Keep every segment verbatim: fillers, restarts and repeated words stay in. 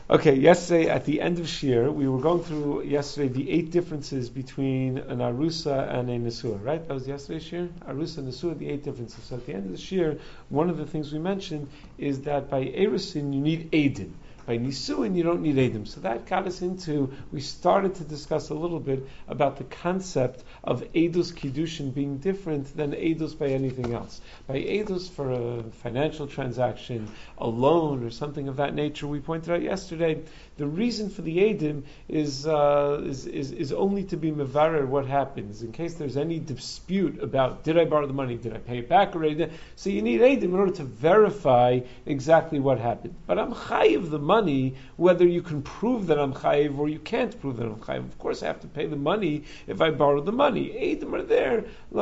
Okay, yesterday at the end of Shir, we were going through yesterday the eight differences between an Arusa and a Nesua, right? That was yesterday's Shir? Arusa and Nesua, the eight differences. So at the end of the Shir, one of the things we mentioned is that by Erusin you need Aidin. By Nisuin, you don't need Eidim. So that got us into, we started to discuss a little bit about the concept of Eidus Kiddushin being different than Eidus by anything else. By Eidus for a financial transaction, a loan, or something of that nature, we pointed out yesterday, the reason for the Eidim is, uh, is, is, is only to be mevarer what happens. In case there's any dispute about, did I borrow the money, did I pay it back already? So you need Eidim in order to verify exactly what happened. But I'm chayiv the money. Money, whether you can prove that I'm chayiv or you can't prove that I'm chayiv. Of course, I have to pay the money if I borrow the money. Eidim are there.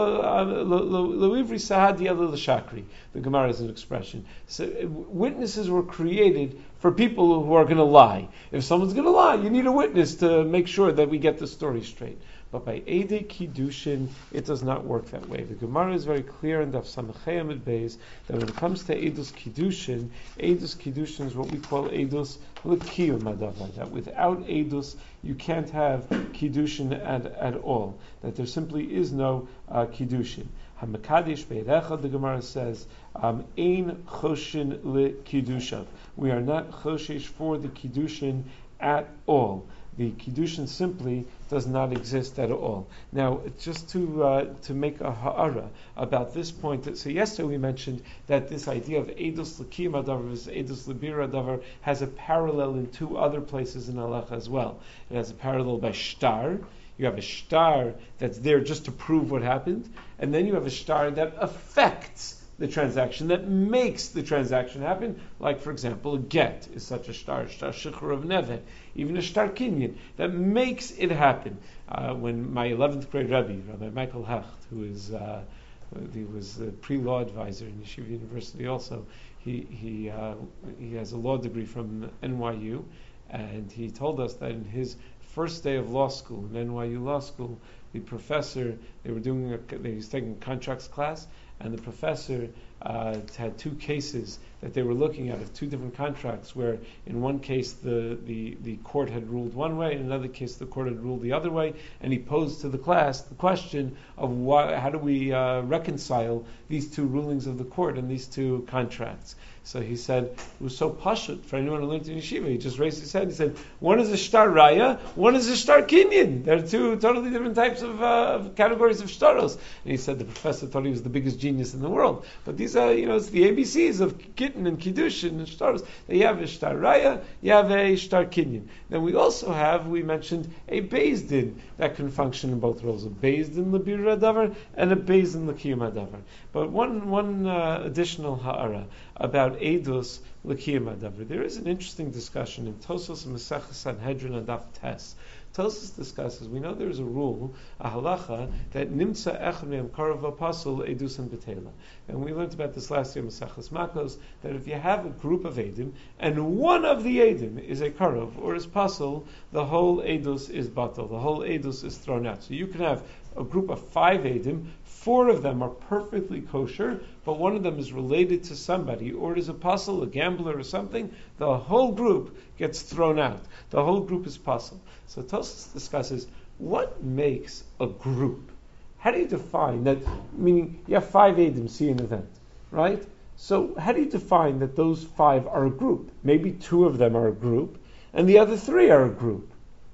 Lo'ivri sahadi l'shakri. The Gemara is an expression. So witnesses were created for people who are going to lie. If someone's going to lie, you need a witness to make sure that we get the story straight. But by Eidei Kiddushin, it does not work that way. The Gemara is very clear in Daf Samachei Amud Beis that when it comes to Eidus Kiddushin, Eidus Kiddushin is what we call Eidus L'kiyum Hadavar. That without Eidus, you can't have Kiddushin at, at all. That there simply is no uh, Kiddushin. HaMekadesh Be'erecha, the Gemara says, um, Ein Choshin L'Kiddushav. We are not Choshesh for the Kiddushin at all. The Kiddushin simply does not exist at all. Now, just to uh, to make a ha'ara about this point, so yesterday we mentioned that this idea of Eidus L'kiyum Hadavar versus Eidus L'bir Hadavar has a parallel in two other places in Halacha as well. It has a parallel by Shtar. You have a shtar that's there just to prove what happened, and then you have a shtar that affects the transaction, that makes the transaction happen. Like, for example, a get is such a shtar, shtar shichur of nevet, even a shtar kinyan, that makes it happen. Uh, when my eleventh grade Rebbe, Rabbi Michael Hecht, who is uh, he was a pre-law advisor in Yeshiva University also, he he uh, he has a law degree from N Y U, and he told us that in his first day of law school, in N Y U law school, the professor, they were doing a, they was taking a contracts class, and the professor uh, had two cases that they were looking at of two different contracts, where in one case the, the, the court had ruled one way, in another case the court had ruled the other way, and he posed to the class the question of why, how do we uh, reconcile these two rulings of the court and these two contracts. So he said, it was so pashut for anyone who learned in yeshiva. He just raised his head and he said, one is a shtar raya, one is a shtar kinyan. There are two totally different types of, uh, of categories of shtaros. And he said the professor thought he was the biggest genius in the world. But these are, you know, it's the A B Cs of kitten and kiddushin and shtaros. You have a shtar raya, you have a shtar kinyan. Then we also have, we mentioned, a beis din that can function in both roles. A beis din l'bir hadavar and a beis din l'kiyum hadavar. But one, one uh, additional ha'ara about Eidus L'kiyum Hadavar. There is an interesting discussion in Tosos and Masechah Sanhedrin and Daf Tes. Tosos discusses, we know there is a rule, a halacha, that Nimtza Echad Me'em Karav Apasul Eidus and Betela. And we learned about this last year in Masechas Makos, that if you have a group of Eidim, and one of the Eidim is a Karav, or is Pasul, the whole Eidus is Batal, the whole Eidus is thrown out. So you can have a group of five Eidim, four of them are perfectly kosher, but one of them is related to somebody, or it is a puzzle, a gambler or something, the whole group gets thrown out. The whole group is puzzle. So Tosfos discusses, what makes a group? How do you define that? Meaning, you have five Eidim see an event, right? So how do you define that those five are a group? Maybe two of them are a group, and the other three are a group.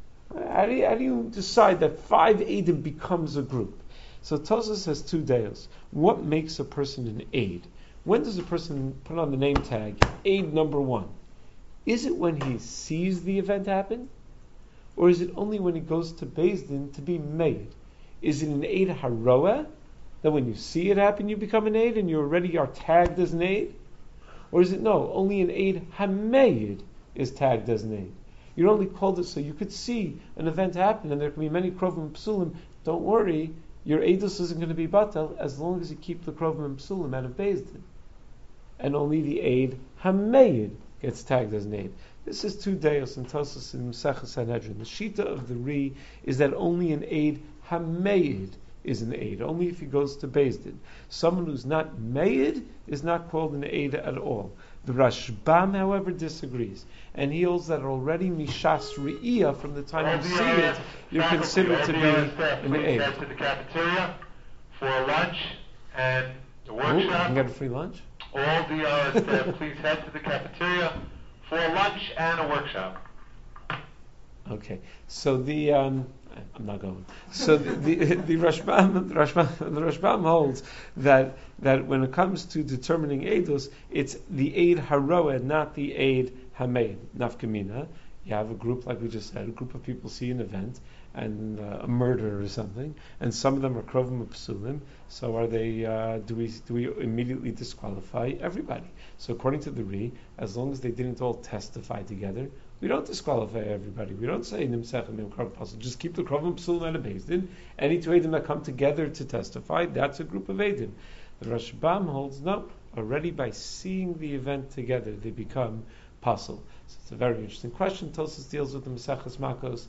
How do you, how do you decide that five Eidim becomes a group? So Tosfos has two deos. What makes a person an aid? When does a person put on the name tag, aid number one? Is it when he sees the event happen? Or is it only when he goes to Beis Din to be made? Is it an aid haroa, that when you see it happen you become an aid and you already are tagged as an aid? Or is it no, only an aid hameid is tagged as an aid? You're only called it so you could see an event happen and there can be many krovim and psulim. Don't worry, your Eidus isn't going to be batal as long as you keep the Krovim and Psulim out of Beis Din. And only the Eid Hameid gets tagged as an Eid. This is two Deos in Tosfos in Masechah Sanhedrin. The Shita of the Ri is that only an Eid Hameid is an Eid, only if he goes to Beis Din. Someone who's not Meid is not called an Eid at all. The Rashbam, however, disagrees, and he holds that already Mishas Re'iyah, from the time you see it, you're considered to be an aid. Head to the cafeteria for lunch and the workshop. Ooh, you can get a free lunch? All the uh, staff, please head to the cafeteria for lunch and a workshop. Okay, so the um, I'm not going. So the the, the Rashbam the Rashbam the Rashbam holds that that when it comes to determining eidos, it's the aid haroed, not the aid hameid. Nafkamina. You have a group, like we just said, a group of people see an event and uh, a murder or something, and some of them are krovim psulim. So are they? Uh, do we do we immediately disqualify everybody? So according to the Ri, as long as they didn't all testify together, we don't disqualify everybody. We don't say nimsech and nimkar pasul. Just keep the krovim psulim at a beis din. Any two edim that come together to testify, that's a group of edim. The Rashbam holds no. Already by seeing the event together, they become pasul. So it's a very interesting question. Tosfos deals with the Maseches Makos.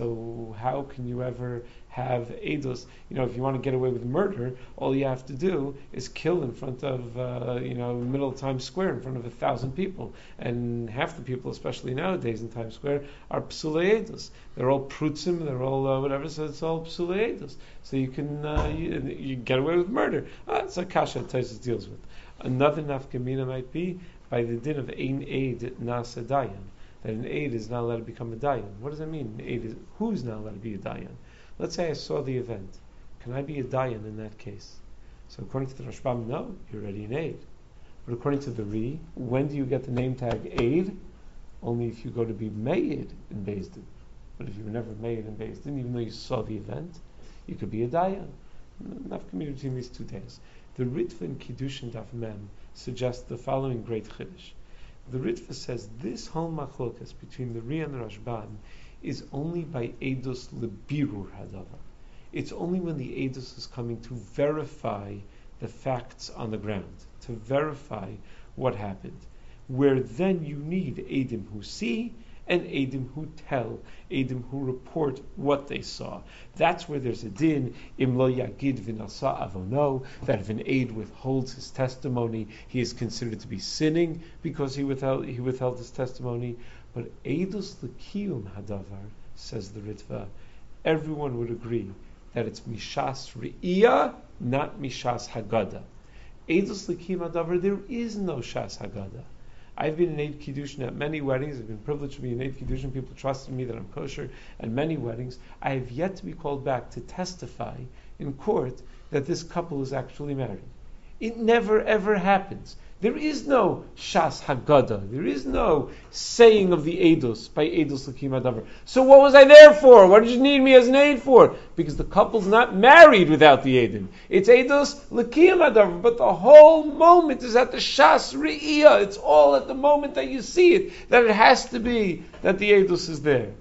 So how can you ever have eidos? You know, if you want to get away with murder, all you have to do is kill in front of, uh, you know, middle of Times Square, in front of a thousand people. And half the people, especially nowadays in Times Square, are psulei eidos. They're all prutzim, they're all uh, whatever, so it's all psulei eidos. So you can uh, you, you get away with murder. Ah, it's a kasha Tosfos deals with. Another nafkamina might be by the din of ein aid nasa dayan, that an aid is not allowed to become a dayan. What does that mean? An aid is, who's not allowed to be a dayan? Let's say I saw the event. Can I be a dayan in that case? So according to the Rashbam, no, you're already an aid. But according to the Ri, when do you get the name tag aid? Only if you go to be made in Beis Din. But if you were never made in Beis Din, even though you saw the event, you could be a dayan. Enough community between these two days. The Ritva in Kiddushin Daf Mem suggests the following great chiddush. The Ritva says this whole machlokas between the Ri and the Rashbam is only by edus lebirur hadavar. It's only when the edus is coming to verify the facts on the ground, to verify what happened, where then you need edim who see and edim who tell, edim who report what they saw. That's where there's a din, im lo yagid v'nasa avono, that if an aid withholds his testimony, he is considered to be sinning because he withheld he withheld his testimony. But edus l'kiyum hadavar, says the Ritva, everyone would agree that it's mishas re'iyah, not mishas haggadah. Edus l'kiyum hadavar, there is no shas haggadah. I've been in Eid Kiddushin at many weddings. I've been privileged to be in Eid Kiddushin. People trusted me that I'm kosher at many weddings. I have yet to be called back to testify in court that this couple is actually married. It never ever happens. There is no Shas Haggadah. There is no saying of the Eidos by Eidos L'Kim Adavar. So what was I there for? What did you need me as an aid for? Because the couple's not married without the Eidim. It's Eidos L'Kim Adavar. But the whole moment is at the Shas Re'iyah. It's all at the moment that you see it, that it has to be that the Eidos is there.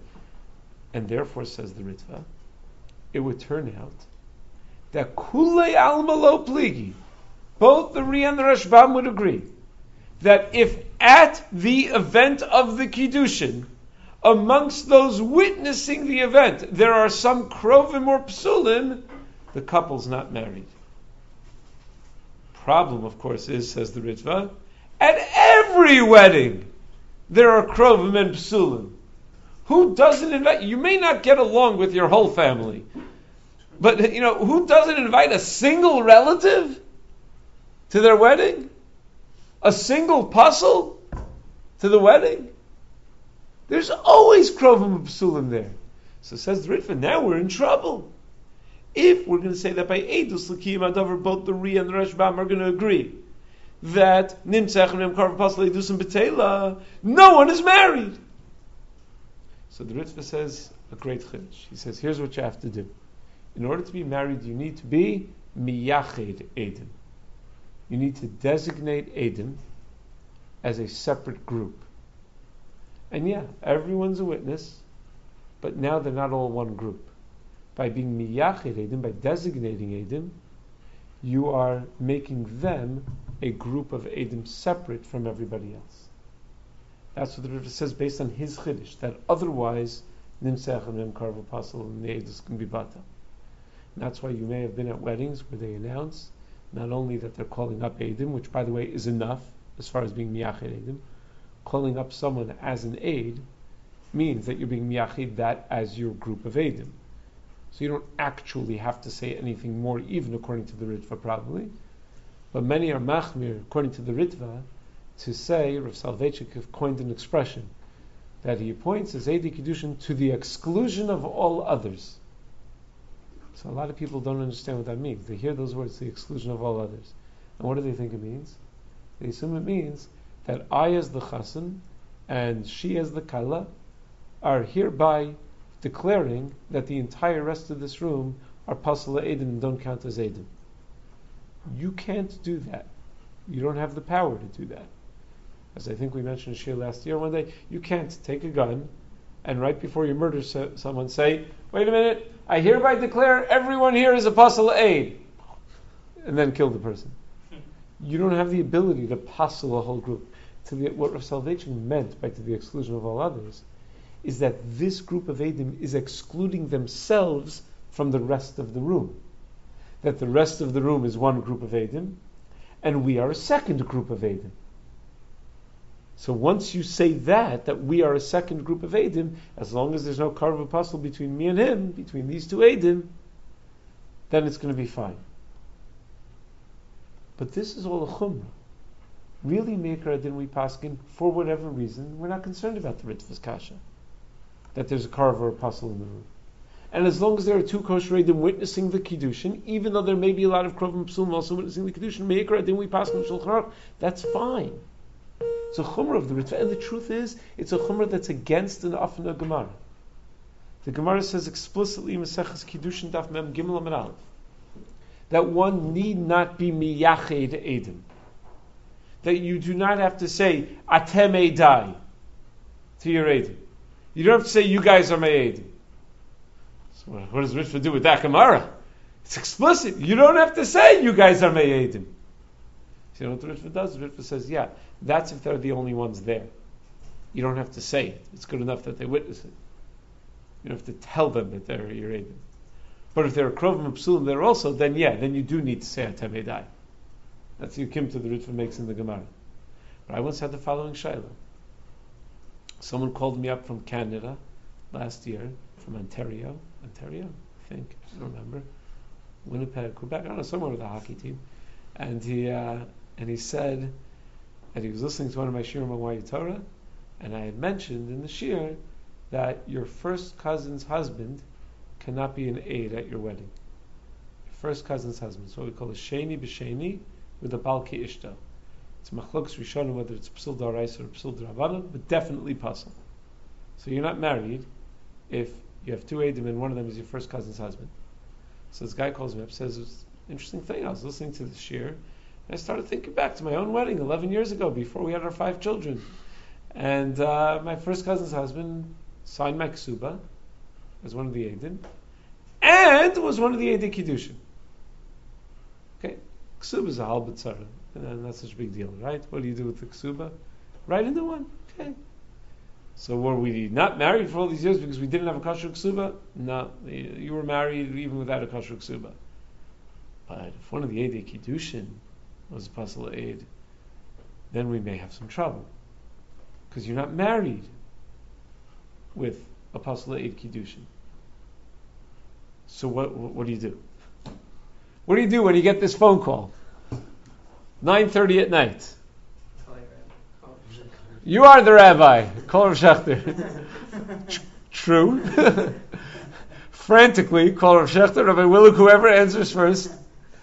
And therefore, says the Ritva, it would turn out that Kulei Alma Lo Pligi, both the Ri and the Rashbam would agree that if at the event of the Kiddushin, amongst those witnessing the event, there are some Krovim or Psulim, the couple's not married. Problem, of course, is, says the Ritva, at every wedding, there are Krovim and Psulim. Who doesn't invite? You may not get along with your whole family, but you know, who doesn't invite a single relative to their wedding? A single pasul to the wedding? There's always krovim psulim there. So says the Ritva, now we're in trouble. If we're going to say that by Eidus L'Kiyum Adavar, both the Ri and the Rashbam are going to agree that Nimtzech and Nimkar Pasul Eidus and Betela, no one is married. So the Ritva says a great chiddush. He says, here's what you have to do. In order to be married, you need to be miyached edim. You need to designate edim as a separate group. And yeah, everyone's a witness, but now they're not all one group. By being miyached edim, by designating edim, you are making them a group of edim separate from everybody else. That's what the Ritva says based on his chiddush, that otherwise nimsech and nimkar v'pasul and the edus can be bata. And that's why you may have been at weddings where they announce not only that they're calling up edim, which by the way is enough, as far as being miyachid edim. Calling up someone as an aid means that you're being miyachid that as your group of edim. So you don't actually have to say anything more, even according to the Ritva, probably. But many are machmir, according to the Ritva, to say, Rav Soloveitchik coined an expression, that he appoints as Eidei Kiddushin to the exclusion of all others. So a lot of people don't understand what that means. They hear those words, the exclusion of all others. And what do they think it means? They assume it means that I as the chassan and she as the kala are hereby declaring that the entire rest of this room are pasala edim and don't count as edim. You can't do that. You don't have the power to do that. As I think we mentioned in Shir last year one day, you can't take a gun and right before you murder so- someone say, wait a minute, I hereby declare everyone here is a pasala eid, and then kill the person. You don't have the ability to pasal a whole group. To the, what Rav Soloveitchik meant by to the exclusion of all others is that this group of Eidim is excluding themselves from the rest of the room. That the rest of the room is one group of Eidim, and we are a second group of Eidim. So once you say that, that we are a second group of Eidim, as long as there's no karv apostle between me and him, between these two Eidim, then it's going to be fine. But this is all a chumrah. Really, Meikar Adin we paskin, for whatever reason, we're not concerned about the Ritva's kasha, that there's a karv or a apostle in the room. And as long as there are two kosher Eidim witnessing the Kiddushin, even though there may be a lot of Krovim Psulim also witnessing the Kiddushin, Meikar Adin we paskin Shulchan Aruch, that's fine. It's a chumrah of the Ritva, and the truth is, it's a chumrah that's against an Afna Gemara. The Gemara says explicitly, Maseches Kiddushin Daf Mem Gimel Amud Aleph, that one need not be miyached Eidim. That you do not have to say Atem Eidai to your Eidim. You don't have to say you guys are my Eidim. So what does Ritva do with that Gemara? It's explicit. You don't have to say you guys are my Eidim. You know what the Ritva does? The Ritva says, yeah, that's if they're the only ones there. You don't have to say it. It's good enough that they witness it. You don't have to tell them that they're your Eidim. But if there are Krovim and Psulim there also, then yeah, then you do need to say Atem Eidai. That's the Yukim to the Ritva makes in the Gemara. But I once had the following shayla. Someone called me up from Canada last year, from Ontario. Ontario, I think. I don't remember. Winnipeg, Quebec, I don't know, somewhere with a hockey team. And he uh, and he said that he was listening to one of my shirim on Why Torah, and I had mentioned in the shir that your first cousin's husband cannot be an aid at your wedding. Your first cousin's husband. So we call a sheni b'sheni with a balki ishto. It's machlokas rishonim whether it's psul d'oraisa or psul d'rabbanan, but definitely pasul. So you're not married if you have two eidim and one of them is your first cousin's husband. So this guy calls me up, says, it's an interesting thing. I was listening to the shir, and I started thinking back to my own wedding eleven years ago, before we had our five children. And uh, my first cousin's husband signed my ksuba as one of the eidim, and was one of the Eidei Kiddushin. Okay, ksuba is a hal b'tzara, and not such a big deal, right? What do you do with the ksuba? Right into one. Okay. So were we not married for all these years because we didn't have a kosher ksuba? No, you were married even without a kosher ksuba. But if one of the Eidei Kiddushin was a pasal eid, then we may have some trouble, because you're not married with a pasal eid Kiddushin. So what, what what do you do? What do you do when you get this phone call? nine thirty at night. You are the rabbi. Call Rav Shechter. True. Frantically call Rav Shechter, Rabbi Willick, whoever answers first.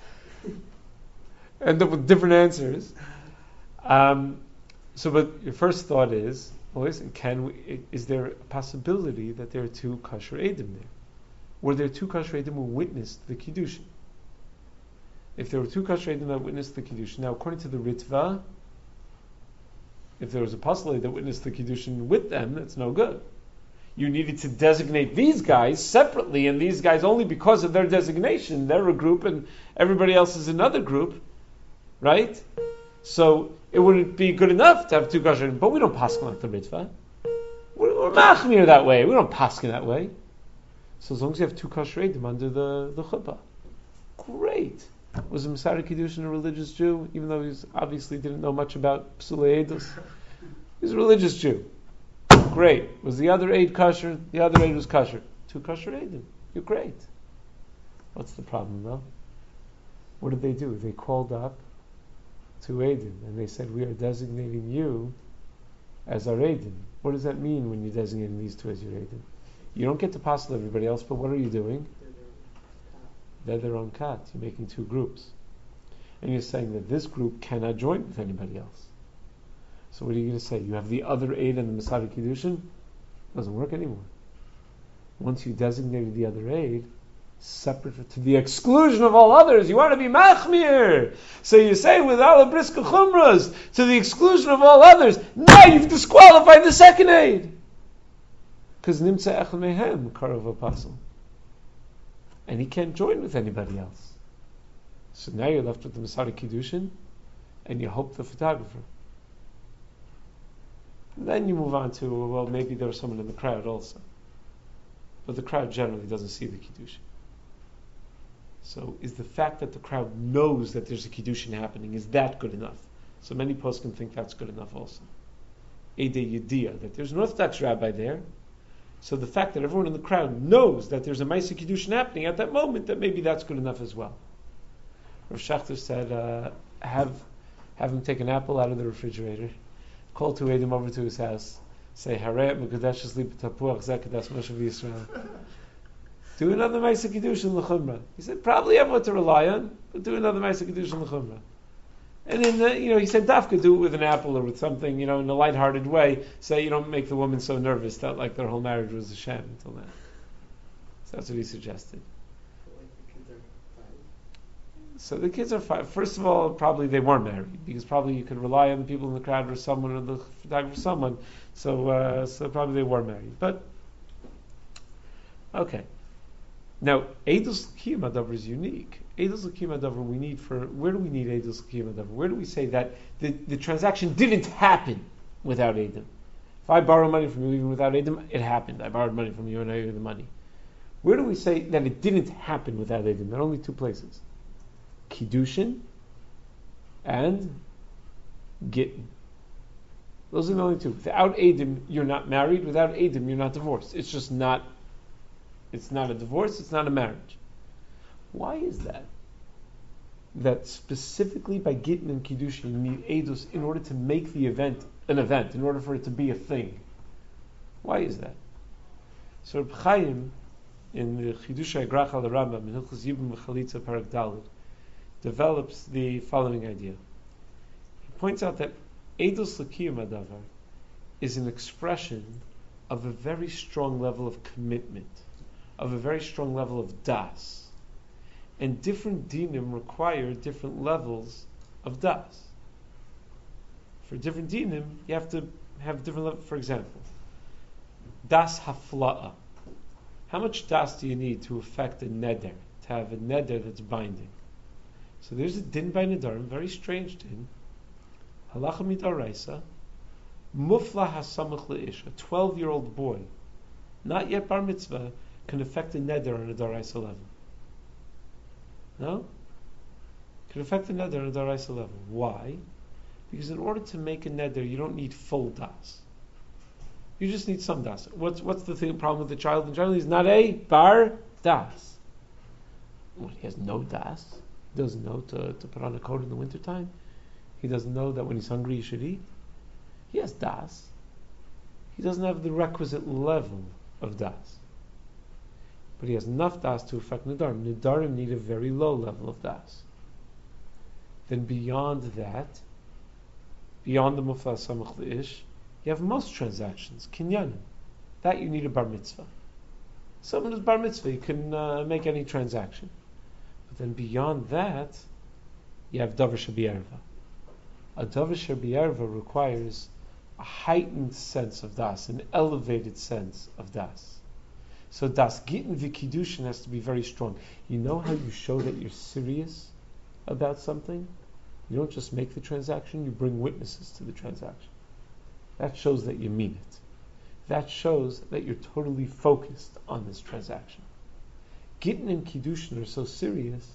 End up with different answers. Um, so, but your first thought is, well, listen, can we, is there a possibility that there are two kosher eidim there? Were there two kosher eidim who witnessed the Kiddushin? If there were two kosher eidim that witnessed the Kiddushin, now according to the Ritva, if there was a pasal that witnessed the Kiddushin with them, that's no good. You needed to designate these guys separately, and these guys only because of their designation. They're a group, and everybody else is another group, right? So it wouldn't be good enough to have two kosher, but we don't paskin like the Ritva. We're, we're machmir that way. We don't paskin that way. So as long as you have two kosher eidim under the, the chuppah, great. Was a Masari Kiddushin a religious Jew, even though he obviously didn't know much about Psulei Eidos? He was a religious Jew. Great. Was the other aid kosher? The other aid was kosher. Two kosher aidim. You're great. What's the problem though? What did they do? They called up to aidim and they said, we are designating you as our aidim. What does that mean when you're designating these two as your aidim? You don't get to passel everybody else, but what are you doing? They're their own kat. You're making two groups. And you're saying that this group cannot join with anybody else. So what are you going to say? You have the other aid and the Masari Kiddushin? Doesn't work anymore. Once you designated the other aid, separate to the exclusion of all others, you want to be machmir. So you say with ala briska chumras, to the exclusion of all others, now you've disqualified the second aid. Because nimtza echad mehem karav apostle. And he can't join with anybody else. So now you're left with the Masari Kiddushin, and you hope the photographer. And then you move on to, well, maybe there was someone in the crowd also. But the crowd generally doesn't see the Kiddushin. So is the fact that the crowd knows that there's a Kiddushin happening, is that good enough? So many posts can think that's good enough also. Eidei Yediyah, that there's an Orthodox rabbi there. So the fact that everyone in the crowd knows that there's a Maaseh Kiddushin happening at that moment, that maybe that's good enough as well. Rav Shachter said, uh, have have him take an apple out of the refrigerator, call two Eidim over to his house, say, Harayat Mekadesh Sleep Tapuach Zekadas Moshe Yisrael. Do another Maaseh Kiddushin l'chumrah. He said, probably have what to rely on, but do another Maaseh Kiddushin l'chumrah. And then, uh, you know, he said, Dafka, do it with an apple or with something, you know, in a lighthearted way, so you don't make the woman so nervous that like their whole marriage was a sham until then. So that's what he suggested. So the kids are fine. First of all, probably they weren't married, because probably you could rely on the people in the crowd or someone, or the photographer or someone. So, uh, so probably they were married. But okay. Now, Eidus L'Kiyum Adavar is unique. Eidus L'Kiyum Adavar we need for, where do we need Eidus L'Kiyum Adavar? Where do we say that the, the transaction didn't happen without Eidim? If I borrow money from you even without Eidim, it happened. I borrowed money from you and I owe you the money. Where do we say that it didn't happen without Eidim? There are only two places. Kiddushin and Gittin. Those are the only two. Without Eidim, you're not married. Without Eidim, you're not divorced. It's just not, it's not a divorce, it's not a marriage. Why is that? That specifically by Gittin and Kiddushin, you need Eidus in order to make the event an event, in order for it to be a thing. Why is that? So Reb Chaim, in the Chidush HaGrach al Rambam, in Hilchos Yibum V'Chalitza Parak Daled, develops the following idea. He points out that Eidus L'Kiyum Adavar is an expression of a very strong level of commitment, of a very strong level of das. And different dinim require different levels of das. For different dinim, you have to have different levels. For example, das hafla'a. How much das do you need to affect a neder, to have a neder that's binding? So there's a din by nedarim, very strange din. Halacha midaraisa, mufla hasamach le'ish, a twelve-year-old boy, not yet bar mitzvah, can affect a neder on a daraisa level. No? Can affect a neder on a daraisa level. Why? Because in order to make a neder, you don't need full das. You just need some das. What's what's the thing, problem with the child in general? He's not a bar das. Well, he has no das. He doesn't know to, to put on a coat in the wintertime. He doesn't know that when he's hungry he should eat. He has das. He doesn't have the requisite level of das. But he has enough das to affect Nidarim. Nidarim need a very low level of das. Then beyond that, beyond the Mufla Samach Le'ish, you have most transactions, kinyanim. That you need a bar mitzvah. Someone who's bar mitzvah, you can uh, make any transaction. But then beyond that, you have davar shebiyarva. A davar shebiyarva requires a heightened sense of das, an elevated sense of das. So das gittin v'kiddushin has to be very strong. You know how you show that you're serious about something? You don't just make the transaction, you bring witnesses to the transaction. That shows that you mean it. That shows that you're totally focused on this transaction. Gittin and Kiddushin are so serious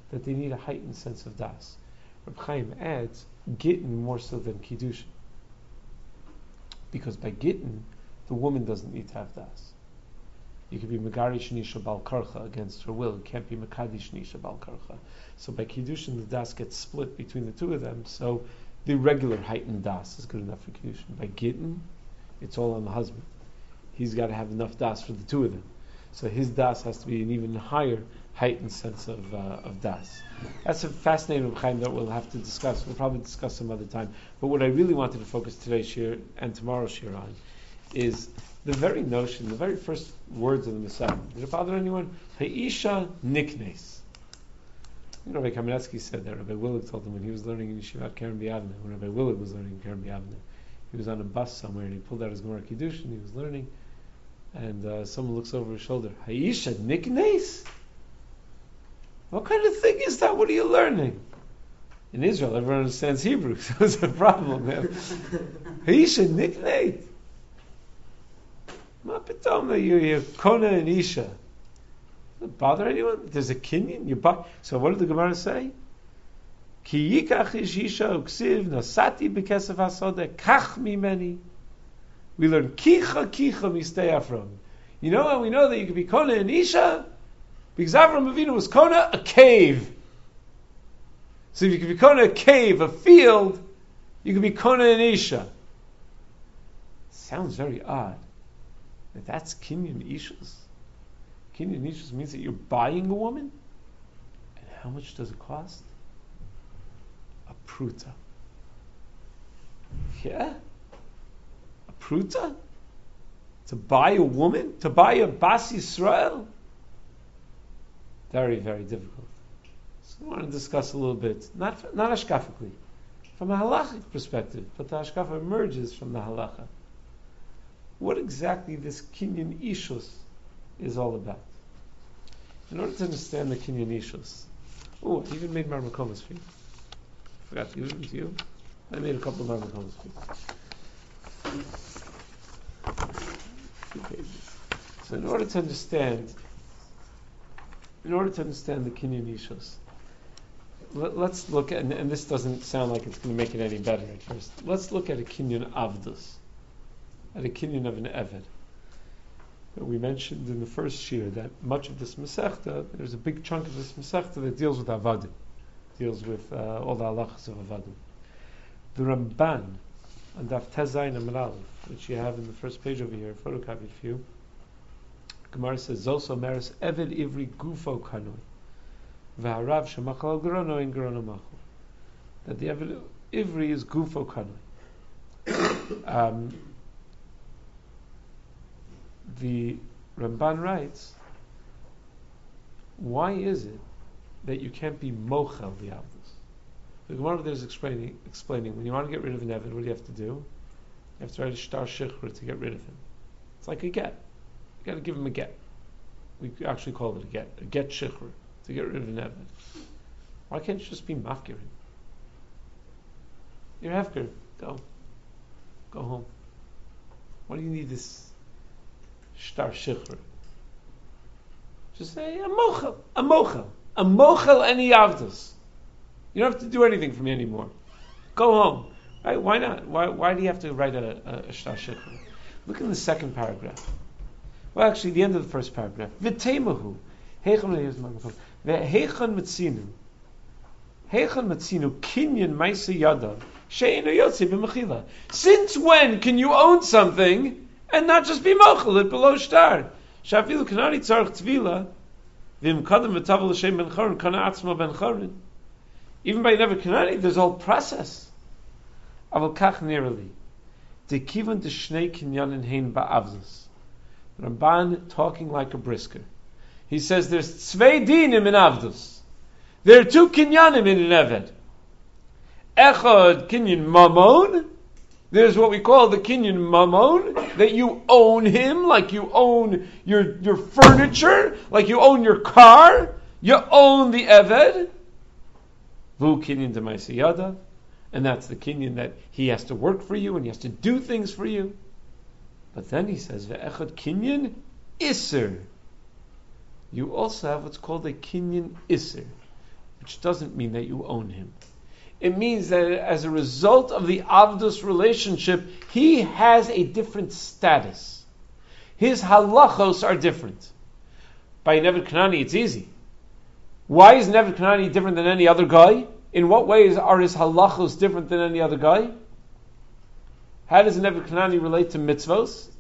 that they need a heightened sense of das. Reb Chaim adds, Gittin more so than Kiddushin. Because by Gittin, the woman doesn't need to have das. You could be Megarish Nisha Bal Karcha against her will. You can't be Mekadish Nisha Bal Karcha. So by Kiddushin, the das gets split between the two of them. So the regular heightened das is good enough for Kiddushin. By Gittin, it's all on the husband. He's got to have enough das for the two of them. So his das has to be an even higher heightened sense of uh, of das. That's a fascinating Chaim that we'll have to discuss. We'll probably discuss some other time. But what I really wanted to focus today's shir and tomorrow's shir on is the very notion, the very first words of the Messiah. Did it bother anyone? Ha'isha niknes. You know, Rabbi Kamenetsky said that. Rabbi Willig told him when he was learning in Yeshivat Keren B'Yavne, when Rabbi Willig was learning in Keren B'Yavne, he was on a bus somewhere and he pulled out his Gemara Kiddush and he was learning, and uh, someone looks over his shoulder. Ha'isha niknes? What kind of thing is that? What are you learning? In Israel, everyone understands Hebrew, so it's a problem. Ha'isha niknes? Ma pitom that you're Kona and Isha. Does it bother anyone? There's a kinyan. You buy. So what did the Gemara say? Ki yikach ish Isha uksiv nasati bekesef hasoda kach mimeni. We learn kicha kicha mistei Avram. You know how we know that you can be Kona and Isha? Because Avram Avinu was Kona, a cave. So if you can be Kona, a cave, a field, you can be Kona and Isha. Sounds very odd. But that's kinyan ishus. Kinyan ishus means that you're buying a woman. And how much does it cost? A pruta. Yeah? A pruta? To buy a woman? To buy a Bas Yisrael? Very, very difficult. So I want to discuss a little bit, not not hashkafically, from a halachic perspective, but the hashkafa emerges from the halacha. What exactly this kinyan ishus is all about. In order to understand the kinyan ishus, oh, I even made marmakomas for you. I forgot to give them to you. I made a couple of marmakomas for you. Two pages. So in order to understand, in order to understand the kinyan ishus, let, let's look at, and, and this doesn't sound like it's going to make it any better at first. Let's look at a kinyan avdus. At a kinyan of an eved. We mentioned in the first shir that much of this Masechta, there's a big chunk of this Masechta that deals with Avadim, deals with uh, all the halachas of Avadim. The Ramban, on Daf Tezayin Amud Aleph, which you have in the first page over here, photocopied for you, Gemara says, Zos Omeres Eved Ivri Gufo Kanoi, V'harav Shemachal Gerono in Gerono Machal. That the Eved Ivri is Gufo Kanoi. Um, The Ramban writes, why is it that you can't be mochel the avdus? The Gemara there is explaining, explaining, when you want to get rid of an eved, what do you have to do? You have to write a shtar shichra to get rid of him. It's like a get. You got to give him a get. We actually call it a get, a get shichra, to get rid of an eved. Why can't you just be mafkir him? You're hefker. Go. Go home. Why do you need this shtar shichra? Just say, a mochel, a mochel, a mochel any avdus. You don't have to do anything for me anymore. Go home. Right? Why not? Why Why do you have to write a, a, a shtar shichra? Look in the second paragraph. Well, actually, the end of the first paragraph. V'teimahu. Heichon metzinu. Heichon metzinu kinyan ma'aseh yadav she'eino yotze b'mechila. Since when can you own something and not just be mochel it below shtar? Shafilu kanani tzarich tvila v'im kadam v'tavel l'shem ben chorin kana atzma ben chorin. Even by never kanani, there's a whole process. Aval kach nirali dekivan de shnei kinyanin hein ba'avzus. Ramban talking like a brisker. He says there's tzvei dinim in avdus. There are two kinyanim in an eved. Echad kinyan mamon. There's what we call the kinyan mamon, that you own him, like you own your your furniture, like you own your car. You own the eved. Vu kinyan d'ma'aseh yadav, and that's the kinyan that he has to work for you and he has to do things for you. But then he says, ve'echad kinyan iser. You also have what's called a kinyan iser, which doesn't mean that you own him. It means that as a result of the Avdus relationship, he has a different status. His halachos are different. By Neved Kanani, it's easy. Why is Neved Kanani different than any other guy? In what ways are his halachos different than any other guy? How does Neved Kanani relate to mitzvos?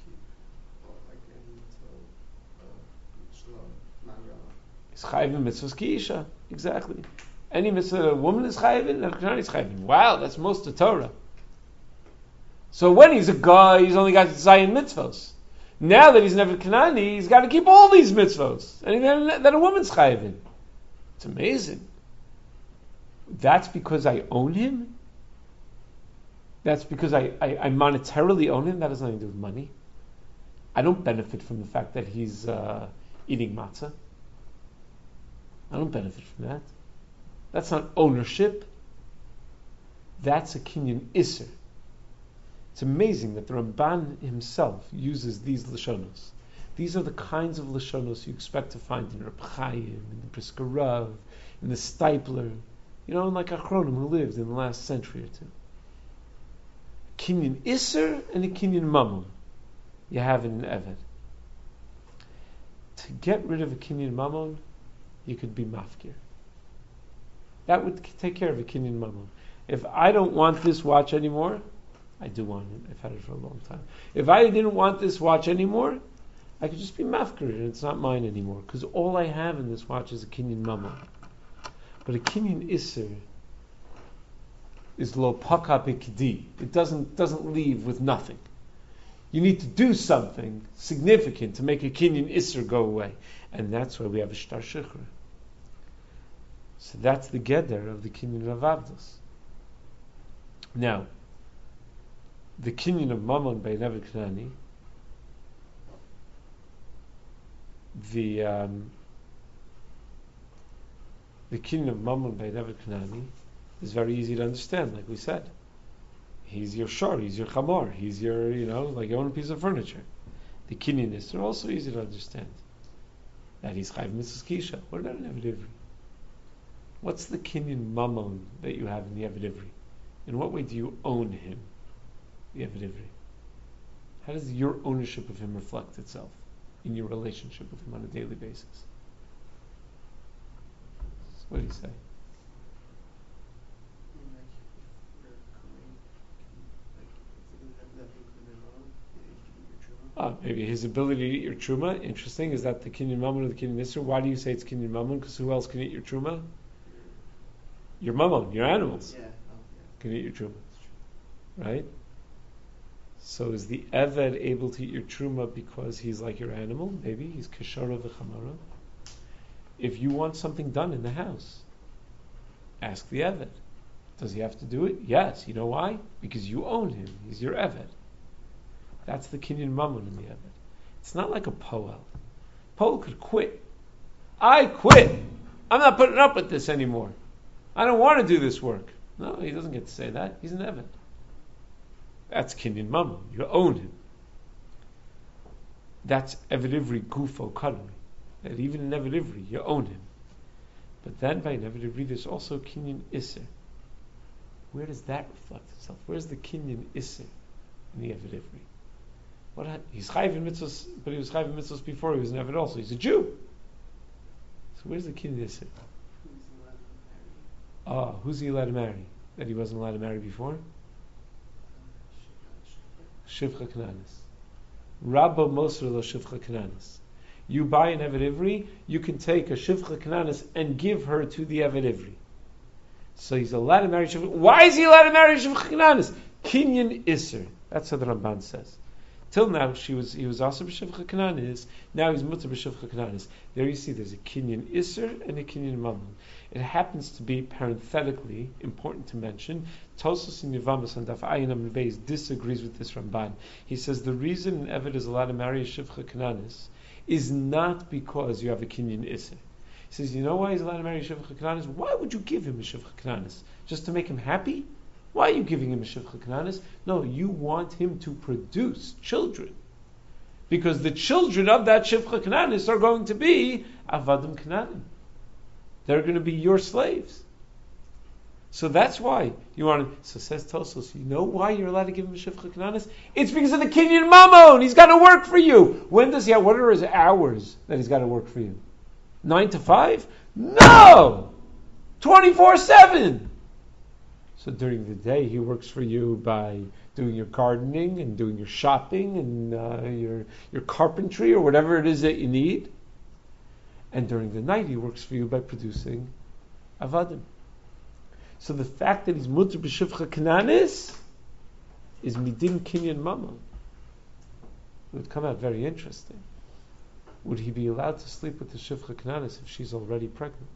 He's chayiv in mitzvos ki isha. Exactly. Any mitzvah a woman is chayiv in, Neved Kanani is chayiv in. Wow, that's most of Torah. So when he's a guy, he's only got Zion mitzvos. Now that he's Neved Kanani, he's got to keep all these mitzvos. And that a woman's chayiv in. It's amazing. That's because I own him? That's because I, I, I monetarily own him? That has nothing to do with money. I don't benefit from the fact that he's uh, eating matzah. I don't benefit from that. That's not ownership. That's a kinyan isser. It's amazing that the Ramban himself uses these Lashonos. These are the kinds of Lashonos you expect to find in Reb Chaim, in the Brisker Rav, in the Stipler, you know, like Achronim who lived in the last century or two. Kinyan Isser and a Kinyan Mammon you have in an Eved. To get rid of a Kinyan Mammon, you could be Mafkir. That would take care of a Kinyan Mammon. If I don't want this watch anymore, I do want it. I've had it for a long time. If I didn't want this watch anymore, I could just be mafkir and it's not mine anymore. Because all I have in this watch is a kinyan mammon. But a kinyan isser is lo paka b'kidi. It doesn't doesn't leave with nothing. You need to do something significant to make a kinyan isser go away. And that's why we have a shtar shechur. So that's the geder of the kinyan of avdos. Now, the kinyan of mammon by Neved Kanani, the um, the kinyan of mammon by Neved Kanani is very easy to understand. Like we said, he's your shor, he's your chamor, he's your, you know, like you own a piece of furniture. The kinyan is also easy to understand. That he's chayv mitzvos kisha. What about an Eved Ivri? What's the kinyan mammon that you have in the Eved Ivri? In what way do you own him? The Eved Ivri. How does your ownership of him reflect itself in your relationship with him on a daily basis? So what do you say? Ah, maybe his ability to eat your truma. Interesting. Is that the kinyan mammon or the kinyan isser? Why do you say it's kinyan mammon? Because who else can eat your truma? Your mammon, your animals. Yeah. Oh, yeah. Can eat your truma. Right? So is the Eved able to eat your truma because he's like your animal? Maybe he's kashara v'chamara. If you want something done in the house, ask the Eved. Does he have to do it? Yes. You know why? Because you own him. He's your Eved. That's the kinyan mammon in the Eved. It's not like a poel. Poel could quit. I quit. I'm not putting up with this anymore. I don't want to do this work. No, he doesn't get to say that. He's an Eved. That's kinyan mammon. You own him. That's Eved Ivri gufo kadri. That even in Eved Ivri, you own him. But then by Eved Ivri, there's also kinyan isser. Where does that reflect itself? Where's the kinyan isser in the Eved Ivri? What ha- he's chayv in mitzvos, but he was chayv in mitzvos before he was an Eved also. He's a Jew. So where's the kinyan isser? Ah, who's he allowed to marry? That he wasn't allowed to marry before? Shivcha Kananis. Rabba Mosra lo Shivcha Kananis. You buy an Eved Ivri, you can take a Shivcha Kananis and give her to the Eved Ivri. So he's allowed to marry Shivcha. Why is he allowed to marry Shivcha Kananis? Kinyan Isser. That's what the Ramban says. Till now, she was he was also b'shivcha kananis. Now he's mutar b'shivcha kananis. There you see, there's a kinyan isser and a kinyan mammon. It happens to be parenthetically important to mention. Tosfos in Yevamos on Daf Ayin Amud Beis disagrees with this Ramban. He says the reason an Eved is allowed to marry a shivcha kananis is not because you have a kinyan isser. He says, you know why he's allowed to marry a shivcha kananis? Why would you give him a shivcha kananis? Just to make him happy? Why are you giving him a shivcha kananis? No, you want him to produce children. Because the children of that shivcha kananis are going to be avadim kananim. They're going to be your slaves. So that's why you want to. So says Tosos, you know why you're allowed to give him a Shifcha Kananis? It's because of the Kinyan Mammon. He's got to work for you. When does he have, what are his hours that he's got to work for you? Nine to five? No! twenty-four seven! So during the day, he works for you by doing your gardening and doing your shopping and uh, your, your carpentry or whatever it is that you need. And during the night, he works for you by producing avadim. So the fact that he's mutter b'shivcha kananis is midin kinyan mammon. It would come out very interesting. Would he be allowed to sleep with the shivcha kananis if she's already pregnant?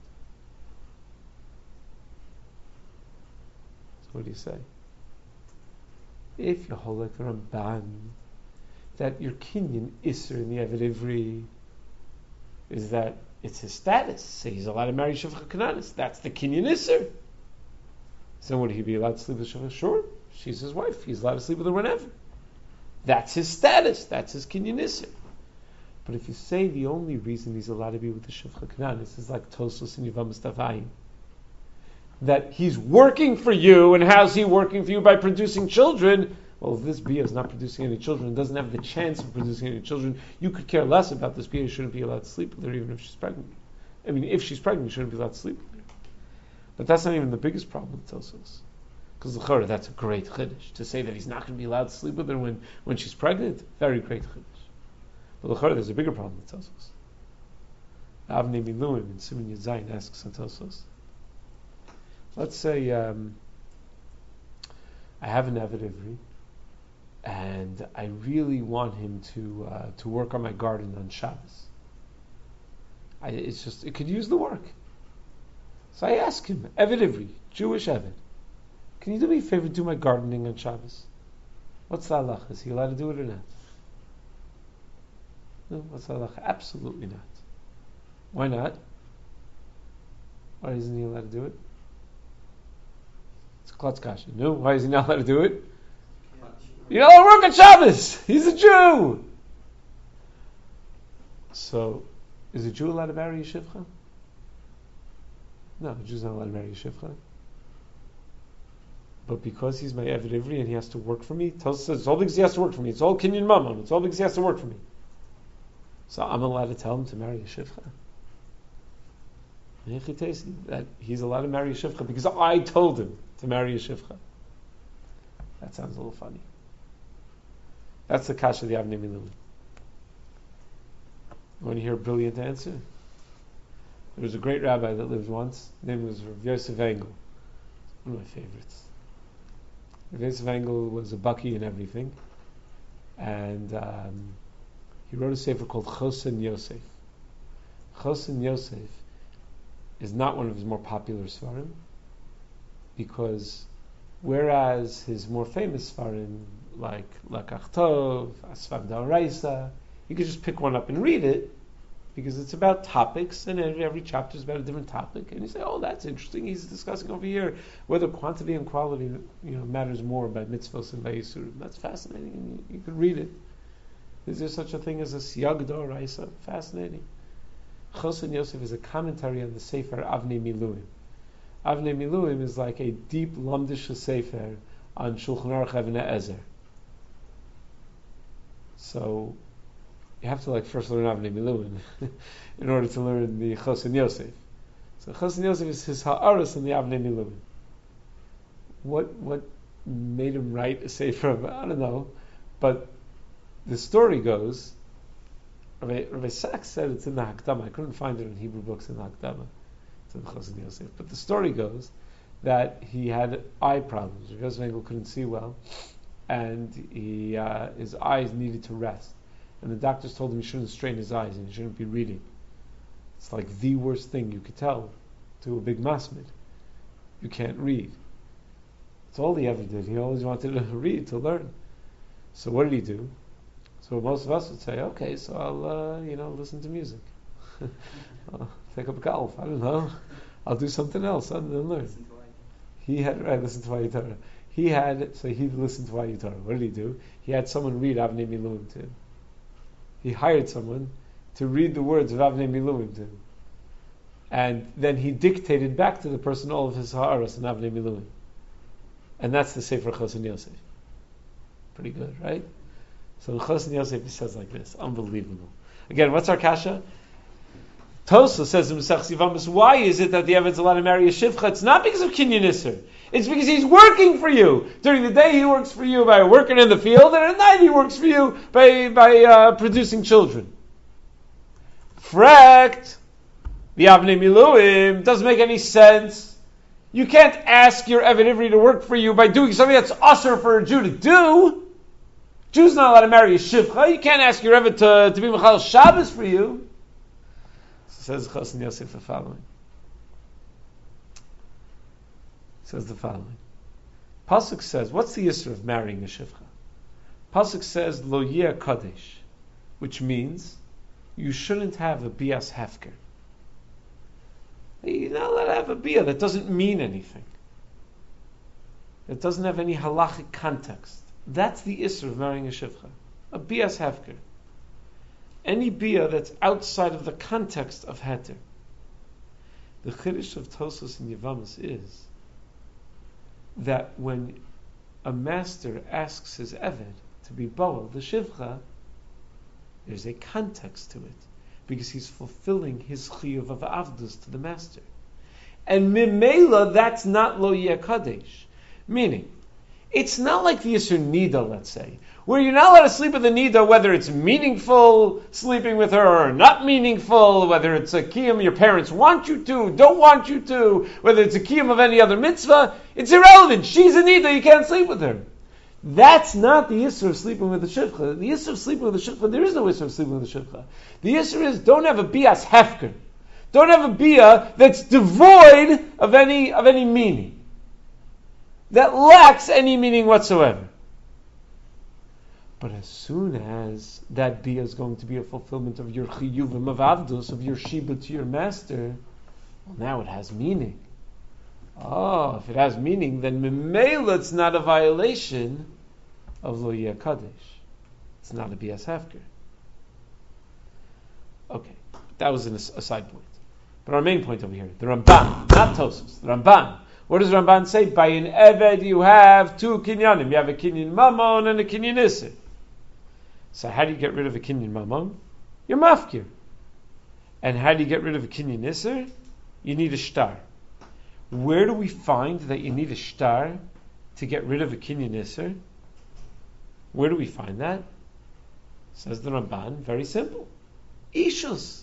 So what do you say? If you hold like the Ramban, that your kinyan isser in the Eved Ivri is that it's his status, so he's allowed to marry shivcha kananis. That's the kinyan isser. So would he be allowed to sleep with Shivcha? Sure, she's his wife. He's allowed to sleep with her whenever. That's his status. That's his kinyan isser. But if you say the only reason he's allowed to be with the Shivcha Kananis is like Tosos and Yevamis Tavayim, that he's working for you, and how's he working for you? By producing children. Well, if this bia is not producing any children, doesn't have the chance of producing any children, you could care less about this bia. You shouldn't be allowed to sleep with her even if she's pregnant. I mean, if she's pregnant, you shouldn't be allowed to sleep with her. But that's not even the biggest problem with Tosos. Because l'chora, that's a great chiddush. To say that he's not going to be allowed to sleep with her when, when she's pregnant, very great chiddush. But l'chora, there's a bigger problem with Tosos. Avnei Miluim in Siman Yud Zayin asks on Tosos. Let's say um, I have an Eved Ivri, and I really want him to uh, to work on my garden on Shabbos. I, it's just, it could use the work. So I ask him, Eved Ivri, Jewish Eved, can you do me a favor, do my gardening on Shabbos? What's the halacha? Is he allowed to do it or not? No, what's the halacha? Absolutely not. Why not? Why isn't he allowed to do it? It's a klutz kasha. No, why is he not allowed to do it? You know, work on Shabbos. He's a Jew. So, is a Jew allowed to marry a shivcha? No, a Jew's not allowed to marry a shivcha. But because he's my Eved Ivri and he has to work for me, Tosa says it's all because he has to work for me. It's all kinyan mammon. It's all because he has to work for me. So I'm allowed to tell him to marry a shivcha. That he's allowed to marry a shivcha because I told him to marry a shivcha. That sounds a little funny. That's the kasha of the Avnei Miluim. You want to hear a brilliant answer? There was a great rabbi that lived once. His name was Rav Yosef Engel. One of my favorites. Rav Yosef Engel was a bucky and everything. And um, he wrote a sefer called Chosen Yosef. Chosen Yosef is not one of his more popular svarim, because whereas his more famous svarim, like Lakach Tov, Asfar D'Oraisa, you could just pick one up and read it, because it's about topics, and every, every chapter is about a different topic, and you say, oh, that's interesting, he's discussing over here whether quantity and quality, you know, matters more by mitzvahs and by yisurim. That's fascinating, and you, you could read it. Is there such a thing as a Siyag D'Oraisa? Fascinating. Chosen Yosef is a commentary on the Sefer Avnei Miluim. Avnei Miluim is like a deep Lamdish Sefer on Shulchan Aruch Avnei Ezer. So you have to like first learn Avnei Miluim in order to learn the Chosen Yosef. So Chosen Yosef is his ha'aras in the Avnei Miluim. What what made him write a Sefer? I don't know, but the story goes. Rabbi, Rabbi Sachs said it's in the Hakdama. I couldn't find it in Hebrew books in the Hakdama. It's in the Chosen Yosef. But the story goes that he had eye problems. Rabbi Yosef Engel couldn't see well, and he uh, his eyes needed to rest. And the doctors told him he shouldn't strain his eyes and he shouldn't be reading. It's like the worst thing you could tell to a big masmid. You can't read. That's all he ever did. He always wanted to read, to learn. So what did he do? So most of us would say, okay, so I'll, uh, you know, listen to music. I'll take up golf. I don't know. I'll do something else other than learn. He had, right, listen to Vayitara. He had, so he listened to Vayitara. What did he do? He had someone read Avnei Miluim to him. He hired someone to read the words of Avnei Miluim to him. And then he dictated back to the person all of his ha'aras and avnei miluim. And that's the Sefer Chosin Yosef. Pretty good, right? So the Chosin Yosef he says like this, unbelievable. Again, what's our kasha? Tosa says in Masech Sivamis, why is it that the Eved's allowed to marry a shivcha? It's not because of Kinyan Isser. It's because he's working for you. During the day he works for you by working in the field, and at night he works for you by, by uh, producing children. Frekt, the Avnei Miluim, doesn't make any sense. You can't ask your Eved Ivri to work for you by doing something that's usher for a Jew to do. Jew's not allowed to marry a shivcha. You can't ask your Eved to, to be Mechal Shabbos for you. Says Chosin Yosef the following. Says the following. Pasuk says, what's the issue of marrying a shivcha? Pasuk says, Lo yeh kadesh, which means you shouldn't have a bias hefker. You're not allowed to have a bia that doesn't mean anything. It doesn't have any halachic context. That's the issue of marrying a shivcha. A bias hefker. Any bia that's outside of the context of heter. The chiddush of Tosos and Yevamos is that when a master asks his eved to be boel the shivcha, there's a context to it because he's fulfilling his chiyuv of avdus to the master, and mimela that's not lo yeh kadesh, meaning it's not like the Yisur Nida, let's say, where you're not allowed to sleep with the Nida, whether it's meaningful sleeping with her or not meaningful, whether it's a kiyum your parents want you to, don't want you to, whether it's a kiyum of any other mitzvah, it's irrelevant. She's a Nida, you can't sleep with her. That's not the Yisur of sleeping with the Shivcha. The Yisur of sleeping with the Shivcha, there is no Yisur of sleeping with the Shivcha. The Yisur is, don't have a bias hefker. Don't have a bia that's devoid of any, of any meaning. That lacks any meaning whatsoever. But as soon as that bia is going to be a fulfillment of your chiyuvim of avdus, of your shibud to your master, well, now it has meaning. Oh, if it has meaning, then memela it's not a violation of lo yeh kadesh. It's not a bias hefker. Okay, that was an, a side point. But our main point over here, the Ramban, not Tosos, the Ramban. What does Ramban say? By an Eved you have two kinyanim. You have a kinyan mamon and a kinyan isser. So how do you get rid of a kinyan mamon? You're mafkir. And how do you get rid of a kinyan isser? You need a shtar. Where do we find that you need a shtar to get rid of a kinyan isser? Where do we find that? Says the Ramban, very simple. Ishus.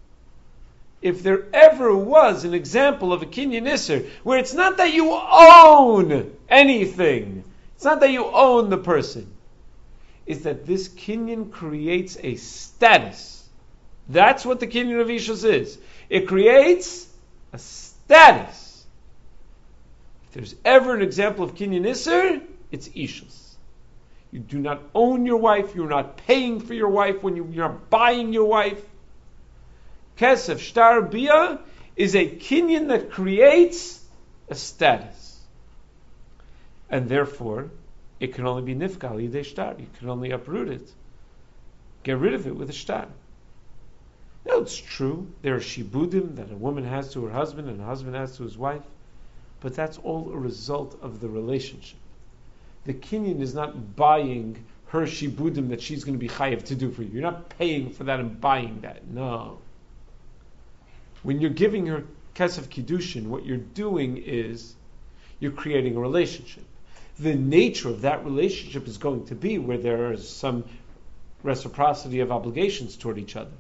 If there ever was an example of a kinyan isser where it's not that you own anything, it's not that you own the person, is that this kinyan creates a status. That's what the kinyan of Ishus is. It creates a status. If there's ever an example of kinyan isser, it's Ishus. You do not own your wife, you're not paying for your wife when you, you're not buying your wife. Kesef shtar bia is a kinyan that creates a status, and therefore it can only be nifkal yidei shtar. You can only uproot it, get rid of it with a shtar. Now it's true there are shibudim that a woman has to her husband and a husband has to his wife, but that's all a result of the relationship. The kinyan is not buying her shibudim that she's going to be chayiv to do for you. You're not paying for that and buying that. No. When you're giving her kesef kiddushin, what you're doing is you're creating a relationship. The nature of that relationship is going to be where there is some reciprocity of obligations toward each other.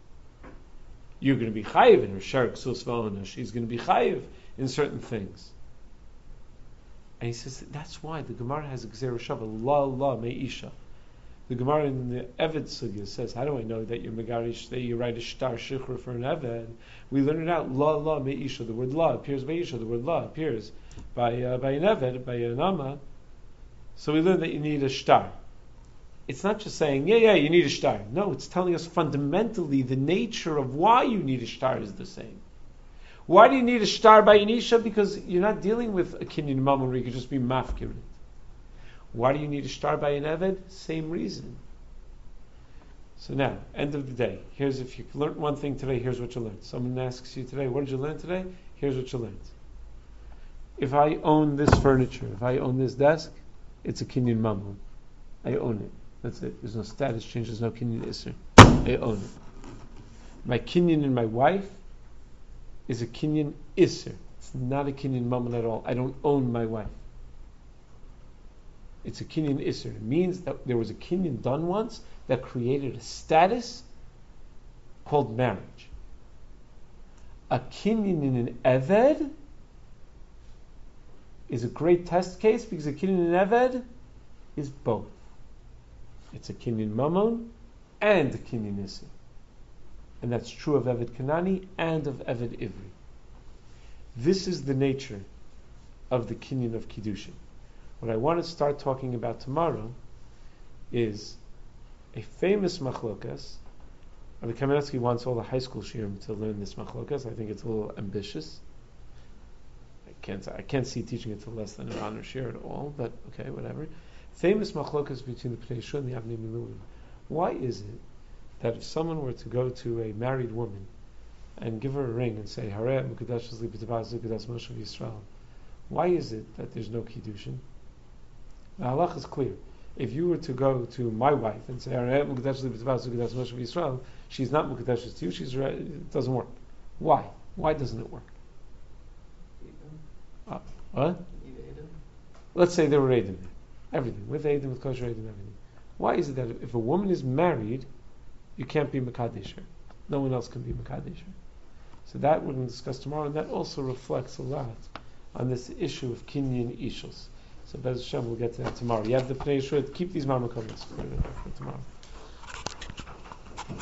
You're going to be chayiv in her shar ksus v'ona. She's going to be chayiv in certain things. And he says that's why the Gemara has a gzera shava la la meisha. The Gemara in the Eved Sugya says, how do I know that you're Megarish, that you write a shtar shichur for an Eved? We learn it out, la la meisha. The word la appears by Isha, the word la appears by uh, by an Eved, by an Amma. So we learn that you need a shtar. It's not just saying, yeah, yeah, you need a shtar. No, it's telling us fundamentally the nature of why you need a shtar is the same. Why do you need a shtar by an Isha? Because you're not dealing with a kinyan mammon where you could just be mafkirin. Why do you need a shtar by an Eved? Same reason. So now, end of the day. Here's if you learned one thing today. Here's what you learned. Someone asks you today, "What did you learn today?" Here's what you learned. If I own this furniture, if I own this desk, it's a kinyan mamon. I own it. That's it. There's no status change. There's no kinyan isser. I own it. My kinyan in my wife is a kinyan isser. It's not a kinyan mamon at all. I don't own my wife. It's a kinyan isser. It means that there was a kinyan done once that created a status called marriage. A kinyan in an eved is a great test case because a kinyan in an eved is both. It's a kinyan mamon and a kinyan isser. And that's true of Eved Kanani and of Eved Ivri. This is the nature of the kinyan of Kiddushin. What I want to start talking about tomorrow is a famous machlokas. Rabbi Kamenetsky wants all the high school shiurim to learn this machlokas. I think it's a little ambitious. I can't I can't see teaching it to less than an honor shir at all, but okay, whatever. Famous machlokas between the Pnei Yehoshua and the Avnei Miluim. Why is it that if someone were to go to a married woman and give her a ring and say, Hareh Mukadesh Li B'Tavaz Zukadas Moshe Yisrael, why is it that there's no Kiddushin? The halach is clear. If you were to go to my wife and say, Hareh Mukadesh Li B'Tavaz Zukadas Moshe Yisrael, she's not Mukadesh to you, she's re- it doesn't work. Why? Why doesn't it work? Uh, what? Let's say there were Eidim there. Everything. With Eidim, with kosher Eidim, everything. Why is it that if a woman is married, you can't be Mekadesh her? No one else can be Mekadesh her. So that we're going to discuss tomorrow, and that also reflects a lot on this issue of Kinyan Ishus. So Bez Hashem, we'll get to that tomorrow. You have the Pnei Yehoshua, keep these Marmakomis for, for tomorrow.